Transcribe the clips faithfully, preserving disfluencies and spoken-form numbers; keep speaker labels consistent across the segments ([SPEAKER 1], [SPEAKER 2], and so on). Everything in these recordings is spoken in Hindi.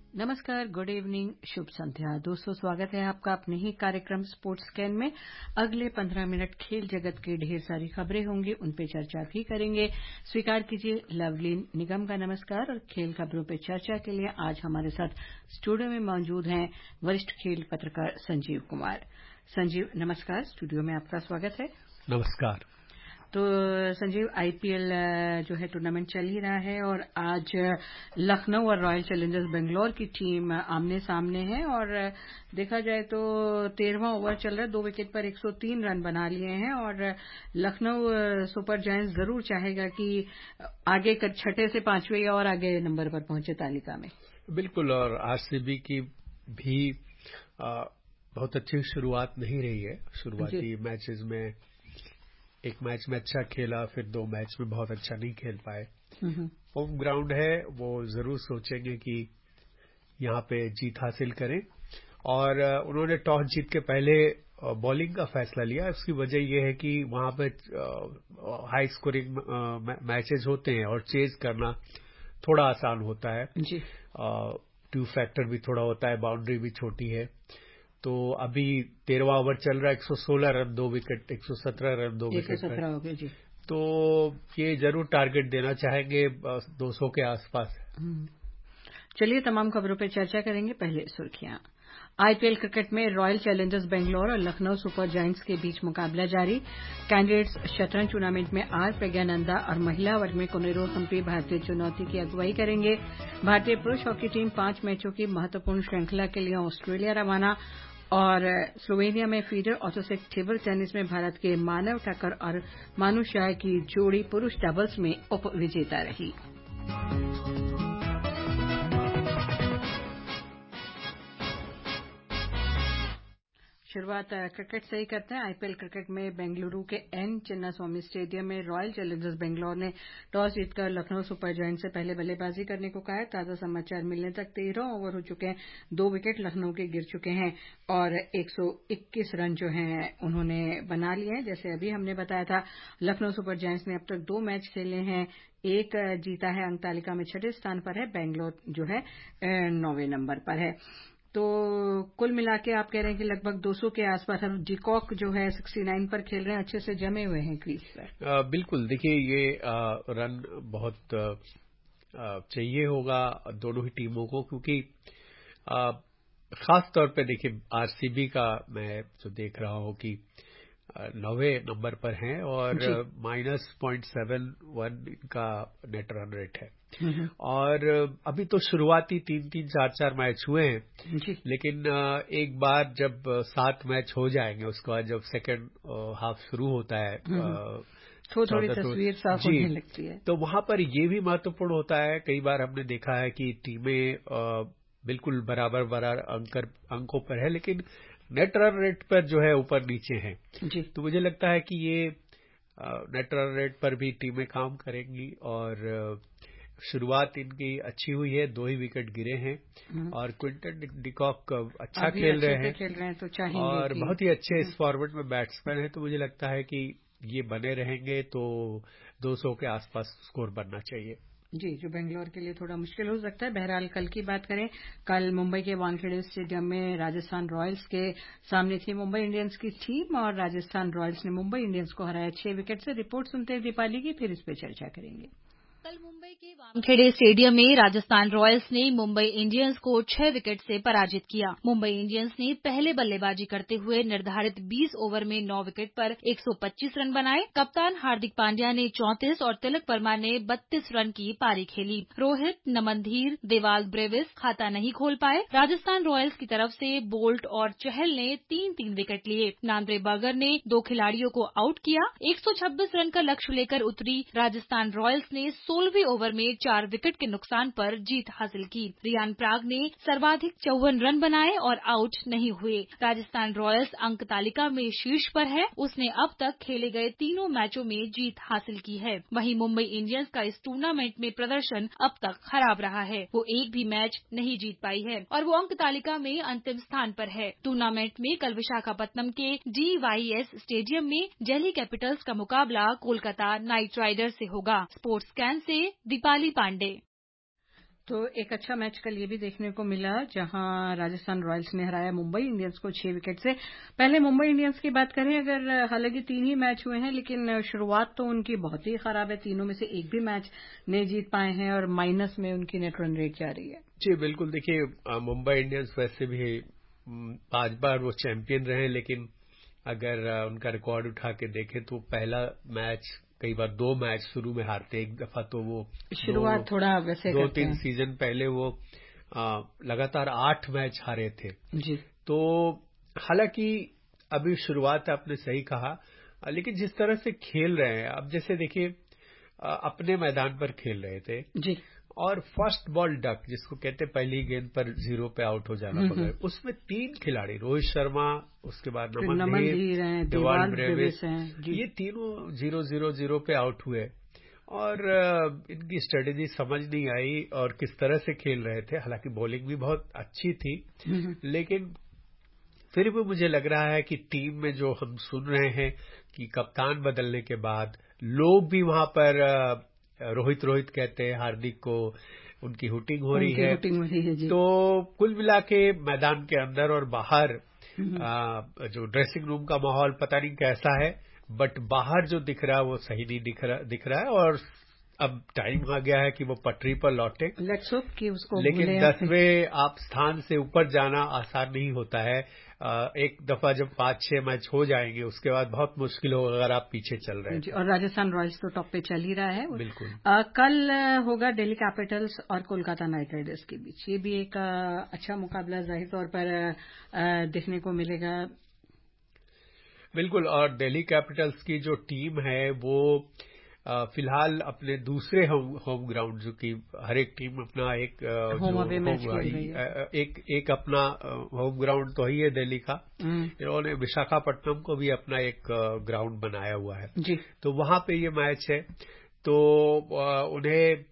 [SPEAKER 1] नमस्कार, गुड इवनिंग, शुभ संध्या। दोस्तों, स्वागत है आपका अपने ही कार्यक्रम स्पोर्ट्स स्कैन में। अगले पंद्रह मिनट खेल जगत की ढेर सारी खबरें होंगी, उन पे चर्चा भी करेंगे। स्वीकार कीजिए लवलीन निगम का नमस्कार। और खेल खबरों पे चर्चा के लिए आज हमारे साथ स्टूडियो में मौजूद हैं वरिष्ठ खेल पत्रकार संजीव कुमार। संजीव, नमस्कार, स्टूडियो में आपका स्वागत है।
[SPEAKER 2] नमस्कार।
[SPEAKER 1] तो संजीव, आईपीएल जो है टूर्नामेंट चल ही रहा है और आज लखनऊ और रॉयल चैलेंजर्स बेंगलोर की टीम आमने सामने है। और देखा जाए तो तेरहवां ओवर चल रहा है, दो विकेट पर एक सौ तीन रन बना लिए हैं और लखनऊ सुपर जायंट्स जरूर चाहेगा कि आगे छठे से पांचवें और आगे नंबर पर पहुंचे तालिका में।
[SPEAKER 2] बिल्कुल, और आरसीबी की भी आ, बहुत अच्छी शुरुआत नहीं रही है। शुरुआती मैचेस में एक मैच में अच्छा खेला, फिर दो मैच में बहुत अच्छा नहीं खेल पाए। होम ग्राउंड है, वो जरूर सोचेंगे कि यहाँ पे जीत हासिल करें। और उन्होंने टॉस जीत के पहले बॉलिंग का फैसला लिया। इसकी वजह यह है कि वहां पे हाई स्कोरिंग मैचेस होते हैं और चेज करना थोड़ा आसान होता है।
[SPEAKER 1] जी,
[SPEAKER 2] टू फैक्टर भी थोड़ा होता है, बाउंड्री भी छोटी है। तो अभी तेरहवां ओवर चल रहा है, एक सौ सोलह रन दो विकेट, एक सौ सत्रह रन दो विकेट पर।
[SPEAKER 1] एक सौ सत्रह हो गए जी।
[SPEAKER 2] तो ये जरूर टारगेट देना चाहेंगे दो सौ के आसपास।
[SPEAKER 1] चलिए तमाम खबरों पर चर्चा करेंगे। पहले सुर्खियां। आईपीएल क्रिकेट में रॉयल चैलेंजर्स बेंगलोर और लखनऊ सुपर जायंट्स के बीच मुकाबला जारी। कैंडिडेट्स शतरंज टूर्नामेंट में आर प्रज्ञानंदा और महिला वर्ग में कोनेरो हम्पी भारतीय चुनौती की अगुवाई करेंगे। भारतीय पुरुष हॉकी टीम पांच मैचों की महत्वपूर्ण श्रृंखला के लिए ऑस्ट्रेलिया रवाना। और स्लोवेनिया में फीडर ऑटोसेक टेबल टेनिस में भारत के मानव ठक्कर और मानु शाह की जोड़ी पुरुष डबल्स में उप विजेता रही। शुरुआत क्रिकेट से ही करते हैं। आईपीएल क्रिकेट में बेंगलुरु के एन चिन्नास्वामी स्टेडियम में रॉयल चैलेंजर्स बेंगलोर ने टॉस जीतकर लखनऊ सुपर जायंट्स से पहले बल्लेबाजी करने को कहा है। ताजा समाचार मिलने तक तेरह ओवर हो चुके हैं, दो विकेट लखनऊ के गिर चुके हैं और एक सौ इक्कीस रन जो हैं उन्होंने बना लिए हैं। जैसे अभी हमने बताया था, लखनऊ सुपर जायंट्स ने अब तक दो मैच खेले हैं, एक जीता है, अंक तालिका में छठे स्थान पर है। बेंगलोर जो है नौवें नंबर पर है। तो कुल मिला के आप कह रहे हैं कि लगभग दो सौ के आसपास। अब डिकॉक जो है उनहत्तर पर खेल रहे हैं, अच्छे से जमे हुए हैं क्रीज पर।
[SPEAKER 2] बिल्कुल, देखिए ये आ, रन बहुत आ, चाहिए होगा दोनों ही टीमों को, क्योंकि आ, खास तौर पे देखिए आरसीबी का मैं जो देख रहा हूं कि नौवे नंबर पर हैं और माइनस पॉइंट सेवन वन का नेट रन रेट है। और अभी तो शुरुआती तीन तीन चार चार मैच हुए हैं, लेकिन एक बार जब सात मैच हो जाएंगे, उसके बाद जब सेकंड हाफ शुरू होता है
[SPEAKER 1] तो थोड़ी तस्वीर साफ होने लगती है।
[SPEAKER 2] तो वहां पर ये भी महत्वपूर्ण होता है। कई बार हमने देखा है कि टीमें बिल्कुल बराबर बराबर अंक अंकों पर है, लेकिन नेट रन रेट पर जो है ऊपर नीचे है। जी। तो मुझे लगता है कि ये नेट रन रेट पर भी टीमें काम करेंगी। और शुरुआत इनकी अच्छी हुई है, दो ही विकेट गिरे हैं और क्विंटन डिकॉक अच्छा खेल रहे हैं,
[SPEAKER 1] खेल रहे हैं तो चाहेंगे
[SPEAKER 2] और
[SPEAKER 1] कि
[SPEAKER 2] बहुत ही अच्छे इस फॉर्मेट में बैट्समैन है। तो मुझे लगता है कि ये बने रहेंगे तो दो सौ के आसपास स्कोर बनना चाहिए।
[SPEAKER 1] जी, जो बेंगलोर के लिए थोड़ा मुश्किल हो सकता है। बहरहाल कल की बात करें, कल मुंबई के वानखेड़े स्टेडियम में राजस्थान रॉयल्स के सामने थी मुंबई इंडियंस की टीम और राजस्थान रॉयल्स ने मुंबई इंडियंस को हराया छह विकेट से। रिपोर्ट सुनते हैं दीपाली की, फिर इस पर चर्चा करेंगे।
[SPEAKER 3] कल मुंबई के वानखेड़े स्टेडियम में राजस्थान रॉयल्स ने मुंबई इंडियंस को छह विकेट से पराजित किया। मुंबई इंडियंस ने पहले बल्लेबाजी करते हुए निर्धारित बीस ओवर में नौ विकेट पर एक सौ पच्चीस रन बनाए। कप्तान हार्दिक पांड्या ने चौंतीस और तिलक वर्मा ने बत्तीस रन की पारी खेली। रोहित, नमनधीर, देवाल ब्रेविस खाता नहीं खोल पाए। राजस्थान रॉयल्स की तरफ से बोल्ट और चहल ने तीन तीन विकेट लिए। नांद्रे बर्गर ने दो खिलाड़ियों को आउट किया। एक सौ छब्बीस रन का लक्ष्य लेकर उतरी राजस्थान रॉयल्स ने सोलहवीं ओवर में चार विकेट के नुकसान पर जीत हासिल की। रियान पराग ने सर्वाधिक चौवन रन बनाए और आउट नहीं हुए। राजस्थान रॉयल्स अंक तालिका में शीर्ष पर है। उसने अब तक खेले गए तीनों मैचों में जीत हासिल की है। वहीं मुंबई इंडियंस का इस टूर्नामेंट में प्रदर्शन अब तक खराब रहा है। वो एक भी मैच नहीं जीत पाई है और वो अंक तालिका में अंतिम स्थान पर है। टूर्नामेंट में कल विशाखापत्तनम के डी वाई एस स्टेडियम में दिल्ली कैपिटल्स का मुकाबला कोलकाता नाइट राइडर्स से होगा। स्पोर्ट्स स्कैन से दीपाली पांडे।
[SPEAKER 1] तो एक अच्छा मैच कल ये भी देखने को मिला जहां राजस्थान रॉयल्स ने हराया मुंबई इंडियंस को छह विकेट से। पहले मुंबई इंडियंस की बात करें अगर, हालांकि तीन ही मैच हुए हैं लेकिन शुरुआत तो उनकी बहुत ही खराब है, तीनों में से एक भी मैच नहीं जीत पाए हैं और माइनस में उनकी नेट रन रेट जा रही है।
[SPEAKER 2] जी बिल्कुल, देखिए मुंबई इंडियंस वैसे भी पांच बार वो चैंपियन रहे, लेकिन अगर उनका रिकॉर्ड उठा के देखें तो पहला मैच, कई बार दो मैच शुरू में हारते, एक दफा तो वो
[SPEAKER 1] शुरुआत थोड़ा वैसे
[SPEAKER 2] दो तीन सीजन पहले वो आ, लगातार आठ मैच हारे थे
[SPEAKER 1] जी।
[SPEAKER 2] तो हालांकि अभी शुरुआत आपने सही कहा, लेकिन जिस तरह से खेल रहे हैं अब, जैसे देखिए अपने मैदान पर खेल रहे थे
[SPEAKER 1] जी,
[SPEAKER 2] और फर्स्ट बॉल डक जिसको कहते हैं, पहली गेंद पर जीरो पे आउट हो जाना बगैर, उसमें तीन खिलाड़ी, रोहित शर्मा, उसके बाद नमन धीर, देवाल ब्रेविस, ये तीनों जीरो जीरो जीरो पे आउट हुए और इनकी स्ट्रेटेजी समझ नहीं आई और किस तरह से खेल रहे थे। हालांकि बॉलिंग भी बहुत अच्छी थी, लेकिन फिर भी मुझे लग रहा है कि टीम में जो हम सुन रहे हैं कि कप्तान बदलने के बाद लोग भी वहां पर रोहित रोहित कहते हैं, हार्दिक को उनकी हुटिंग हो रही है,
[SPEAKER 1] है जी।
[SPEAKER 2] तो कुल मिला के मैदान के अंदर और बाहर आ, जो ड्रेसिंग रूम का माहौल पता नहीं कैसा है, बट बाहर जो दिख रहा है वो सही नहीं दिख रहा दिख रहा है और अब टाइम आ गया है कि वो पटरी पर लौटे।
[SPEAKER 1] लेट्स होप कि उसको,
[SPEAKER 2] लेकिन दसवें आप स्थान से ऊपर जाना आसान नहीं होता है। एक दफा जब पांच छह मैच हो जाएंगे उसके बाद बहुत मुश्किल होगा अगर आप पीछे चल रहे हैं।
[SPEAKER 1] और राजस्थान रॉयल्स तो टॉप पे चल ही रहा है।
[SPEAKER 2] बिल्कुल।
[SPEAKER 1] आ, कल होगा दिल्ली कैपिटल्स और कोलकाता नाइट राइडर्स के बीच, ये भी एक आ, अच्छा मुकाबला जाहिर तौर पर आ, देखने को मिलेगा।
[SPEAKER 2] बिल्कुल, और दिल्ली कैपिटल्स की जो टीम है वो फिलहाल अपने दूसरे होम होम ग्राउंड, जो कि हर एक टीम अपना एक
[SPEAKER 1] होम
[SPEAKER 2] जो
[SPEAKER 1] अवे मैच
[SPEAKER 2] होम
[SPEAKER 1] खेल रही है,
[SPEAKER 2] एक एक अपना होम ग्राउंड तो ही है दिल्ली का, इन्होंने विशाखापट्टनम को भी अपना एक ग्राउंड बनाया हुआ है
[SPEAKER 1] जी।
[SPEAKER 2] तो वहां पे ये मैच है। तो उन्हें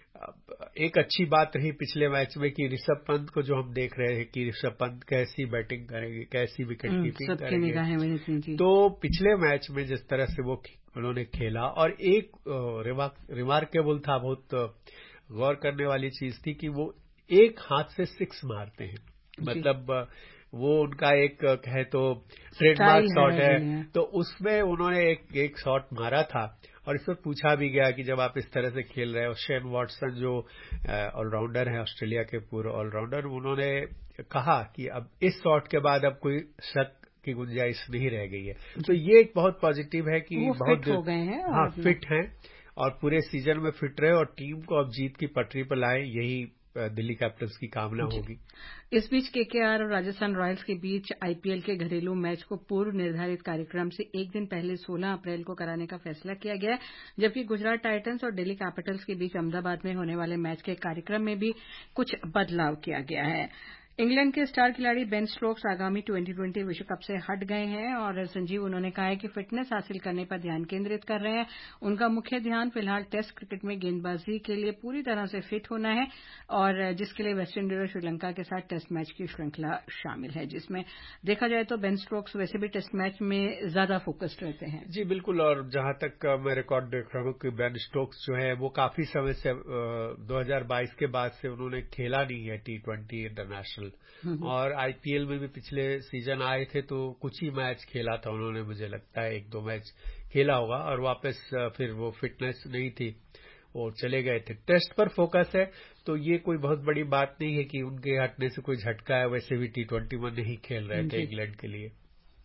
[SPEAKER 2] एक अच्छी बात रही पिछले मैच में कि ऋषभ पंत को जो हम देख रहे हैं कि ऋषभ पंत कैसी बैटिंग करेंगे, कैसी विकेट कीपिंग करेंगे, तो पिछले मैच में जिस तरह से वो उन्होंने खेला, और एक रिमार्केबल था, बहुत गौर करने वाली चीज थी कि वो एक हाथ से सिक्स मारते हैं, मतलब वो उनका एक कहे तो ट्रेडमार्क शॉट है, है तो उसमें उन्होंने एक एक शॉट मारा था और इस पर पूछा भी गया कि जब आप इस तरह से खेल रहे हो, शेन वॉटसन जो ऑलराउंडर है, ऑस्ट्रेलिया के पूर्व ऑलराउंडर, उन्होंने कहा कि अब इस शॉट के बाद अब कोई शक की गुंजाइश नहीं रह गई है। तो ये एक बहुत पॉजिटिव है कि
[SPEAKER 1] वो
[SPEAKER 2] बहुत
[SPEAKER 1] फिट हो गए हैं,
[SPEAKER 2] हाँ फिट हैं और पूरे सीजन में फिट रहे और टीम को अब जीत की पटरी पर लाए, यही दिल्ली कैपिटल्स की कामना होगी।
[SPEAKER 1] इस बीच केकेआर और राजस्थान रॉयल्स के बीच आईपीएल के घरेलू मैच को पूर्व निर्धारित कार्यक्रम से एक दिन पहले सोलह अप्रैल को कराने का फैसला किया गया है, जबकि गुजरात टाइटंस और दिल्ली कैपिटल्स के बीच अहमदाबाद में होने वाले मैच के कार्यक्रम में भी कुछ बदलाव किया गया है। इंग्लैंड के स्टार खिलाड़ी बेन स्टोक्स आगामी ट्वेंटी ट्वेंटी विश्व कप से हट गए हैं और संजीव उन्होंने कहा है कि फिटनेस हासिल करने पर ध्यान केंद्रित कर रहे हैं। उनका मुख्य ध्यान फिलहाल टेस्ट क्रिकेट में गेंदबाजी के लिए पूरी तरह से फिट होना है और जिसके लिए वेस्टइंडीज और श्रीलंका के साथ टेस्ट मैच की श्रृंखला शामिल है, जिसमें देखा जाए तो बेन स्टोक्स वैसे भी टेस्ट मैच में ज्यादा फोकस्ड रहते हैं।
[SPEAKER 2] जी बिल्कुल, और जहां तक मैं रिकॉर्ड देख रहा हूं कि बेन स्टोक्स जो है वो काफी समय से दो हज़ार बाईस के बाद से उन्होंने खेला नहीं है टी ट्वेंटी इंटरनेशनल, और आईपीएल में भी पिछले सीजन आए थे तो कुछ ही मैच खेला था उन्होंने, मुझे लगता है एक दो मैच खेला होगा और वापस फिर वो फिटनेस नहीं थी और चले गए थे। टेस्ट पर फोकस है तो ये कोई बहुत बड़ी बात नहीं है कि उनके हटने से कोई झटका है, वैसे भी टी ट्वेंटी में नहीं खेल रहे थे इंग्लैंड के लिए।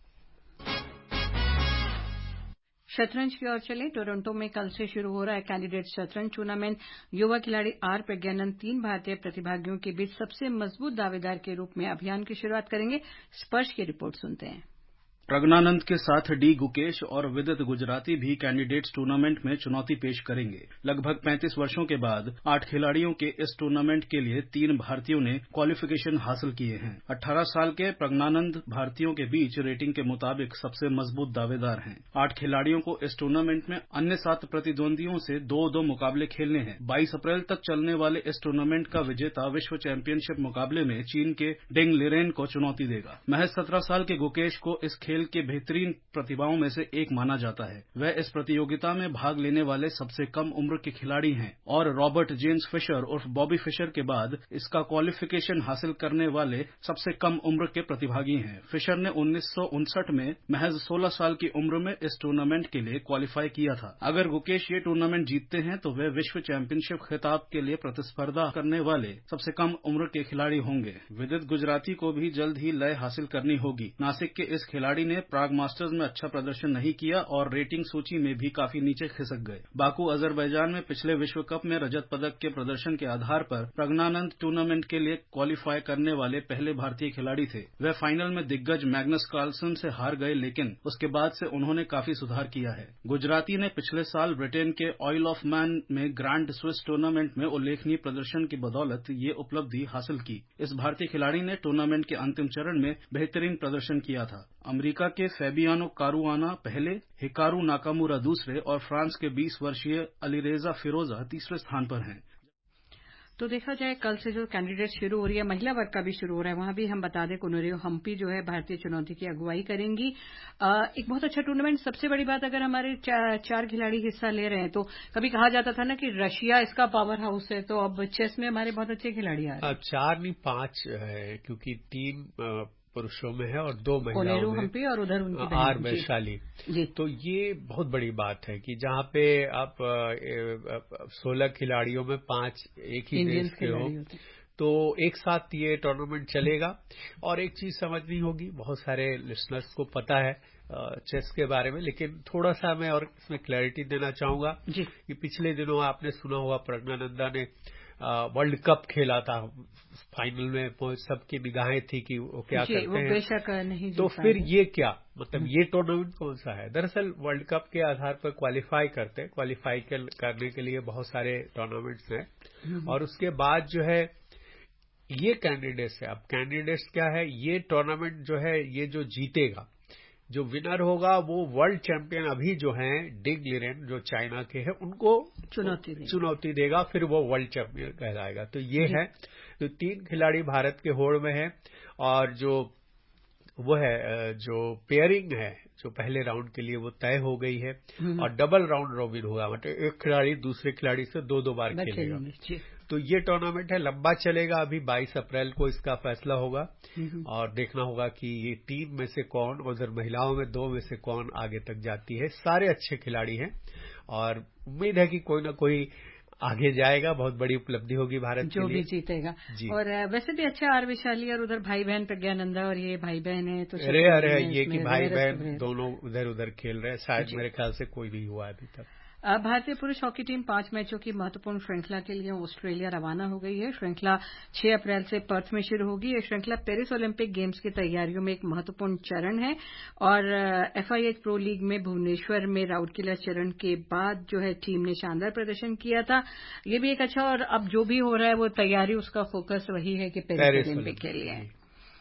[SPEAKER 1] शतरंज की ओर चले, टोरंटो में कल से शुरू हो रहा है कैंडिडेट शतरंज टूर्नामेंट। युवा खिलाड़ी आर प्रज्ञानंद तीन भारतीय प्रतिभागियों के बीच सबसे मजबूत दावेदार के रूप में अभियान की शुरुआत करेंगे। स्पर्श की रिपोर्ट सुनते हैं।
[SPEAKER 4] प्रज्ञानंद के साथ डी गुकेश और विदित गुजराती भी कैंडिडेट्स टूर्नामेंट में चुनौती पेश करेंगे। लगभग पैंतीस वर्षों के बाद आठ खिलाड़ियों के इस टूर्नामेंट के लिए तीन भारतीयों ने क्वालिफिकेशन हासिल किए हैं। अठारह साल के प्रज्ञानंद भारतीयों के बीच रेटिंग के मुताबिक सबसे मजबूत दावेदार हैं। आठ खिलाड़ियों को इस टूर्नामेंट में अन्य सात प्रतिद्वंदियों से दो दो मुकाबले खेलने हैं। बाईस अप्रैल तक चलने वाले इस टूर्नामेंट का विजेता विश्व चैंपियनशिप मुकाबले में चीन के डेंग लिरेन को चुनौती देगा। महज सत्रह साल के गुकेश को इस खेल खेल के बेहतरीन प्रतिभाओं में से एक माना जाता है। वह इस प्रतियोगिता में भाग लेने वाले सबसे कम उम्र के खिलाड़ी हैं और रॉबर्ट जेम्स फिशर उर्फ बॉबी फिशर के बाद इसका क्वालिफिकेशन हासिल करने वाले सबसे कम उम्र के प्रतिभागी हैं। फिशर ने उन्नीस सौ उनसठ में महज सोलह साल की उम्र में इस टूर्नामेंट के लिए क्वालिफाई किया था। अगर गुकेश ये टूर्नामेंट जीतते हैं तो वे विश्व चैंपियनशिप खिताब के लिए प्रतिस्पर्धा करने वाले सबसे कम उम्र के खिलाड़ी होंगे। विदित गुजराती को भी जल्द ही लय हासिल करनी होगी। नासिक के इस खिलाड़ी ने प्राग मास्टर्स में अच्छा प्रदर्शन नहीं किया और रेटिंग सूची में भी काफी नीचे खिसक गए। बाकू अजरबैजान में पिछले विश्व कप में रजत पदक के प्रदर्शन के आधार पर प्रज्ञानंद टूर्नामेंट के लिए क्वालिफाई करने वाले पहले भारतीय खिलाड़ी थे। वे फाइनल में दिग्गज मैग्नस कार्लसन से हार गए, लेकिन उसके बाद से उन्होंने काफी सुधार किया है। गुजराती ने पिछले साल ब्रिटेन के ऑयल ऑफ मैन में ग्रैंड स्विस टूर्नामेंट में उल्लेखनीय प्रदर्शन की बदौलत ये उपलब्धि हासिल की। इस भारतीय खिलाड़ी ने टूर्नामेंट के अंतिम चरण में बेहतरीन प्रदर्शन किया था। अमेरिका के फैबियानो कारुआना पहले, हिकारू नाकामुरा दूसरे और फ्रांस के बीस वर्षीय अलीरेजा फिरोजा तीसरे स्थान पर हैं।
[SPEAKER 1] तो देखा जाए कल से जो कैंडिडेट शुरू हो रही है, महिला वर्ग का भी शुरू हो रहा है, वहां भी हम बता दें कुनरियो हम्पी जो है भारतीय चुनौती की अगुवाई करेंगी। आ, एक बहुत अच्छा टूर्नामेंट। सबसे बड़ी बात, अगर हमारे चा, चार खिलाड़ी हिस्सा ले रहे हैं तो कभी कहा जाता था ना कि रशिया इसका पावर हाउस है, तो अब चेस में हमारे बहुत अच्छे खिलाड़ी आ रहे हैं।
[SPEAKER 2] अब चार नहीं पांच है, क्योंकि तीन पुरुषों में है और दो महिलाओं में,
[SPEAKER 1] हम्पी और उधर उनकी
[SPEAKER 2] आर वैशाली। तो ये बहुत बड़ी बात है कि जहाँ पे आप सोलह खिलाड़ियों में पांच एक ही देश के हो, तो एक साथ ये टूर्नामेंट चलेगा। और एक चीज समझनी होगी, बहुत सारे लिसनर्स को पता है चेस के बारे में, लेकिन थोड़ा सा मैं और इसमें क्लैरिटी देना चाहूंगा कि पिछले दिनों आपने सुना होगा प्रज्ञानंदा ने वर्ल्ड कप खेला था, फाइनल में सबकी निगाहें थी कि वो क्या करते
[SPEAKER 1] वो
[SPEAKER 2] हैं,
[SPEAKER 1] बेशक नहीं।
[SPEAKER 2] तो फिर ये क्या मतलब ये टूर्नामेंट कौन सा है? दरअसल वर्ल्ड कप के आधार पर क्वालिफाई करते हैं, क्वालिफाई करने के लिए बहुत सारे टूर्नामेंट्स हैं और उसके बाद जो है ये कैंडिडेट्स है। अब कैंडिडेट्स क्या है, ये टूर्नामेंट जो है ये जो जीतेगा, जो विनर होगा वो वर्ल्ड चैंपियन अभी जो हैं डिग लिरेन जो चाइना के हैं उनको चुनौती देगा, चुनौती देगा, फिर वो वर्ल्ड चैंपियन कहलाएगा। तो ये है, तो तीन खिलाड़ी भारत के होड़ में है और जो वो है जो पेयरिंग है जो पहले राउंड के लिए वो तय हो गई है और डबल राउंड रॉबिन होगा, मतलब एक खिलाड़ी दूसरे खिलाड़ी से दो दो बार खेलेगा। तो ये टूर्नामेंट है, लंबा चलेगा। अभी बाईस अप्रैल को इसका फैसला होगा और देखना होगा कि ये टीम में से कौन, उधर महिलाओं में दो में से कौन आगे तक जाती है। सारे अच्छे खिलाड़ी हैं और उम्मीद है कि कोई ना कोई आगे जाएगा, बहुत बड़ी उपलब्धि होगी भारत के लिए,
[SPEAKER 1] जो भी जीतेगा। और वैसे भी अच्छा आर वैशाली और उधर भाई बहन प्रज्ञानंदा और ये भाई बहन है, तो
[SPEAKER 2] रेयर है ये कि भाई बहन दोनों उधर उधर खेल रहे हैं। शायद मेरे ख्याल से कोई भी हुआ अभी तक।
[SPEAKER 1] भारतीय पुरुष हॉकी टीम पांच मैचों की महत्वपूर्ण श्रृंखला के लिए ऑस्ट्रेलिया रवाना हो गई है। श्रृंखला छह अप्रैल से पर्थ में शुरू होगी। यह श्रृंखला पेरिस ओलंपिक गेम्स की तैयारियों में एक महत्वपूर्ण चरण है और एफआईएच प्रो लीग में भुवनेश्वर में राउरकेला चरण के बाद जो है टीम ने शानदार प्रदर्शन किया था। ये भी एक अच्छा, और अब जो भी हो रहा है वो तैयारी, उसका फोकस वही है कि पेरिस ओलंपिक के लिए है।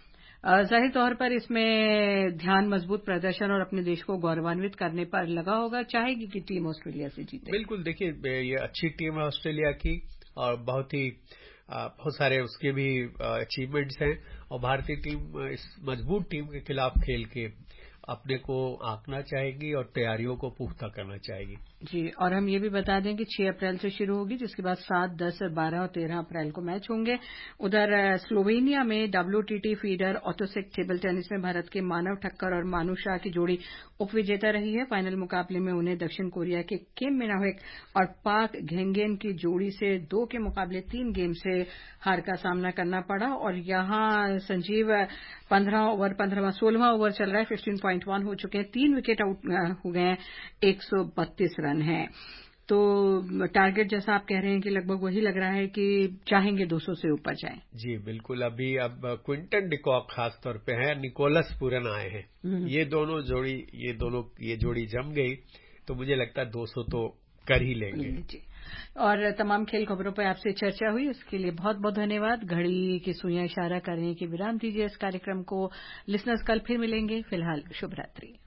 [SPEAKER 1] जाहिर तौर पर इसमें ध्यान मजबूत प्रदर्शन और अपने देश को गौरवान्वित करने पर लगा होगा। चाहेगी कि टीम ऑस्ट्रेलिया से जीते।
[SPEAKER 2] बिल्कुल, देखिए ये अच्छी टीम है ऑस्ट्रेलिया की और बहुत ही बहुत सारे उसके भी अचीवमेंट्स हैं और भारतीय टीम इस मजबूत टीम के खिलाफ खेल के अपने को आंकना चाहेगी और तैयारियों को पुख्ता करना चाहेगी।
[SPEAKER 1] जी, और हम ये भी बता दें कि छह अप्रैल से शुरू होगी, जिसके बाद सात, दस, बारह और तेरह अप्रैल को मैच होंगे। उधर स्लोवेनिया में WTT feeder Otocec table tennis में भारत के मानव ठक्कर और मानु शाह की जोड़ी उपविजेता रही है। फाइनल मुकाबले में उन्हें दक्षिण कोरिया के किम मिनाहेक और पाक घेंगेन की जोड़ी से दो के मुकाबले तीन गेम से हार का सामना करना पड़ा। और यहां संजीव पंद्रह ओवर पंद्रहवां सोलहवां ओवर चल रहा है, फिफ्टीन पॉइंट वन हो चुके हैं, तीन विकेट आउट हो गए हैं, एक सौ बत्तीस रन है। तो टारगेट जैसा आप कह रहे हैं कि लगभग वही लग रहा है कि चाहेंगे दो सौ से ऊपर जाएं।
[SPEAKER 2] जी बिल्कुल। अभी अब क्विंटन डिकॉक खास तौर पे है, निकोलस पूरन आए हैं, ये दोनों जोड़ी ये दोनों ये जोड़ी जम गई तो मुझे लगता है दो सौ तो कर ही लेंगे।
[SPEAKER 1] जी, और तमाम खेल खबरों पर आपसे चर्चा हुई, उसके लिए बहुत बहुत धन्यवाद। घड़ी की सुइयां इशारा कर रही हैं कि विराम दीजिए इस कार्यक्रम को। लिसनर्स कल फिर मिलेंगे। फिलहाल शुभ रात्रि।